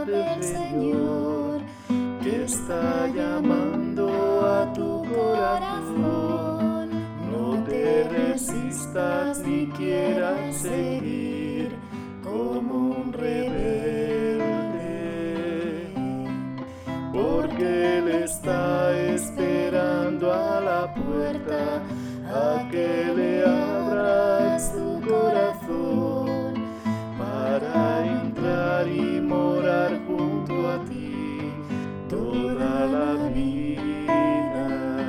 del Señor, que está llamando a tu corazón. No te resistas ni quieras seguir como un rebelde, porque Él está esperando a la puerta a que le abras tu corazón para entrar y morar junto a ti toda la vida.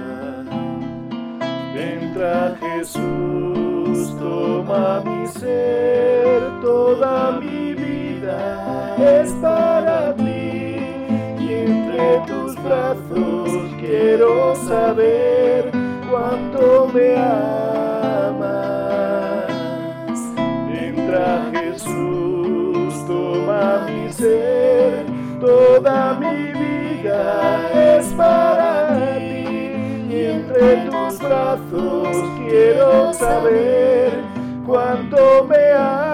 Entra Jesús, toma mi ser, toda mi vida es para ti, y entre tus brazos quiero saber cuánto me amas. Entra Jesús, toma mi ser, toda mi vida es para ti, y entre tus brazos quiero saber cuánto me amas.